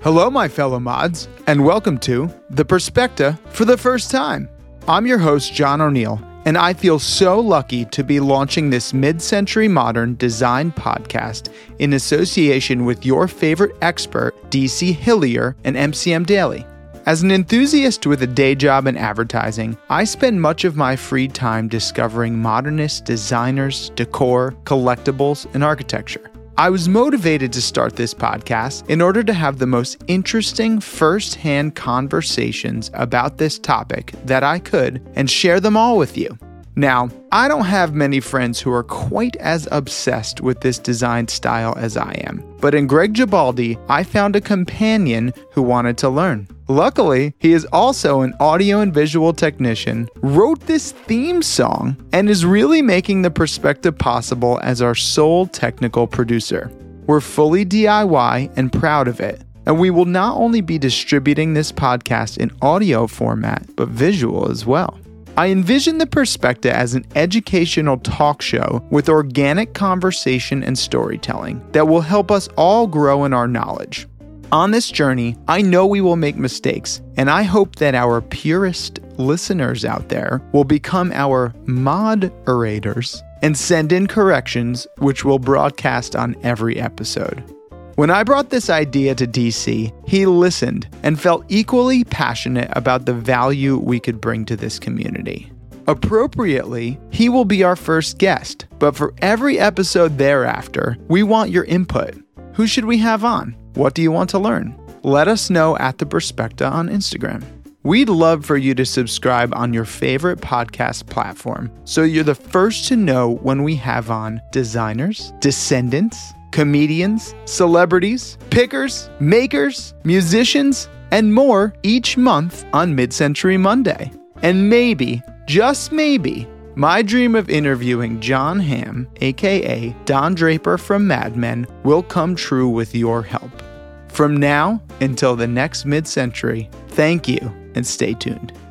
Hello, my fellow mods, and welcome to The Perspecta for the first time. I'm your host, John O'Neill, and I feel so lucky to be launching this mid-century modern design podcast in association with your favorite expert, DC Hillier and MCM Daily. As an enthusiast with a day job in advertising, I spend much of my free time discovering modernist designers, decor, collectibles, and architecture. I was motivated to start this podcast in order to have the most interesting first-hand conversations about this topic that I could and share them all with you. Now, I don't have many friends who are quite as obsessed with this design style as I am, but in Greg Gibaldi, I found a companion who wanted to learn. Luckily, he is also an audio and visual technician, wrote this theme song, and is really making the perspective possible as our sole technical producer. We're fully DIY and proud of it, and we will not only be distributing this podcast in audio format, but visual as well. I envision the Perspecta as an educational talk show with organic conversation and storytelling that will help us all grow in our knowledge. On this journey, I know we will make mistakes, and I hope that our purist listeners out there will become our mod-orators and send in corrections, which we'll broadcast on every episode. When I brought this idea to DC, he listened and felt equally passionate about the value we could bring to this community. Appropriately, he will be our first guest, but for every episode thereafter, we want your input. Who should we have on? What do you want to learn? Let us know at The Perspecta on Instagram. We'd love for you to subscribe on your favorite podcast platform so you're the first to know when we have on designers, descendants, comedians, celebrities, pickers, makers, musicians, and more each month on Mid-Century Monday. And maybe, just maybe, my dream of interviewing Jon Hamm, aka Don Draper from Mad Men, will come true with your help. From now until the next mid-century, thank you and stay tuned.